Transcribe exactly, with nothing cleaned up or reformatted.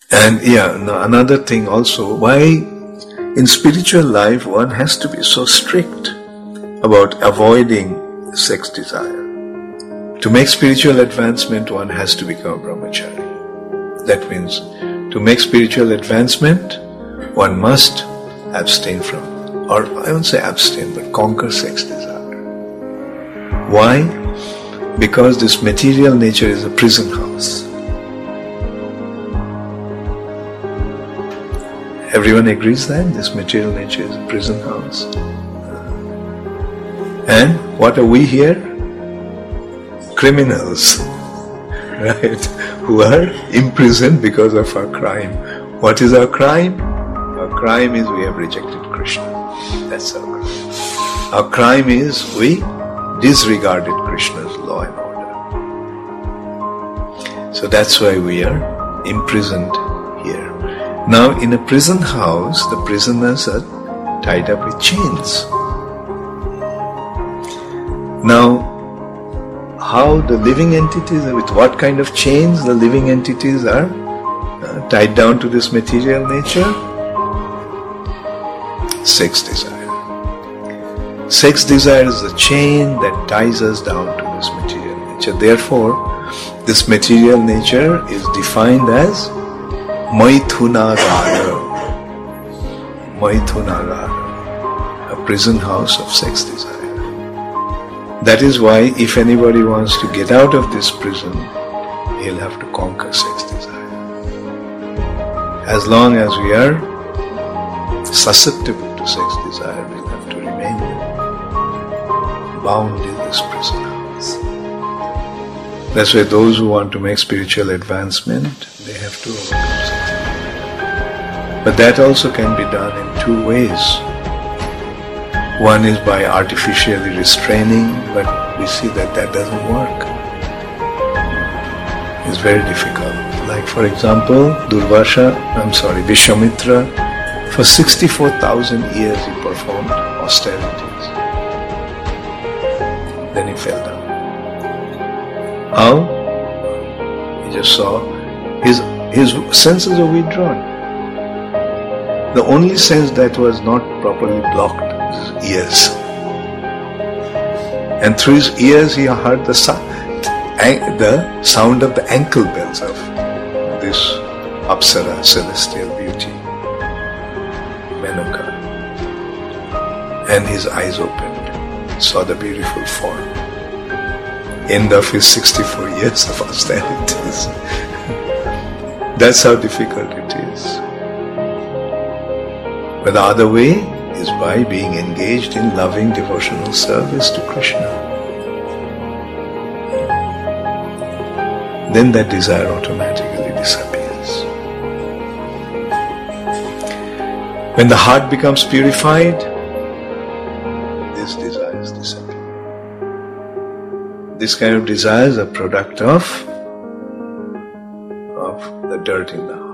And yeah, no, another thing also, why in spiritual life one has to be so strict about avoiding sex desire. To make spiritual advancement, one has to become a brahmachari. That means, to make spiritual advancement, one must abstain from, or I won't say abstain, but conquer sex desire. Why? Because this material nature is a prison house. Everyone agrees that this material nature is a prison house. And what are we here? Criminals, right? Who are imprisoned because of our crime. What is our crime? Our crime is we have rejected Krishna. That's our crime. Our crime is we disregarded Krishna's law and order. So that's why we are imprisoned here. Now in a prison house, the prisoners are tied up with chains. Now, how the living entities, with what kind of chains the living entities are uh, tied down to this material nature? Sex desire. Sex desire is the chain that ties us down to this material nature. Therefore, this material nature is defined as Maithunagara. Maithunagara, a prison house of sex desire. That is why if anybody wants to get out of this prison, he'll have to conquer sex desire. As long as we are susceptible to sex desire, we'll have to remain bound in this prison house. That's why those who want to make spiritual advancement, they have to overcome sex desire. But that also can be done in two ways. One is by artificially restraining, but we see that that doesn't work. It's very difficult. Like for example, Durvasha, I'm sorry, Vishwamitra, for sixty-four thousand years he performed austerities. Then he fell down. How? He just saw his, his senses were withdrawn. The only sense that was not properly blocked his ears. And through his ears he heard the sound, the sound of the ankle bells of this Apsara, celestial beauty, Menaka. And his eyes opened, saw the beautiful form. End of his sixty-four years of austerities. That's how difficult it is. But the other way is by being engaged in loving devotional service to Krishna. Then that desire automatically disappears. When the heart becomes purified, these desires disappear. This kind of desires are a product of, of the dirt in the heart.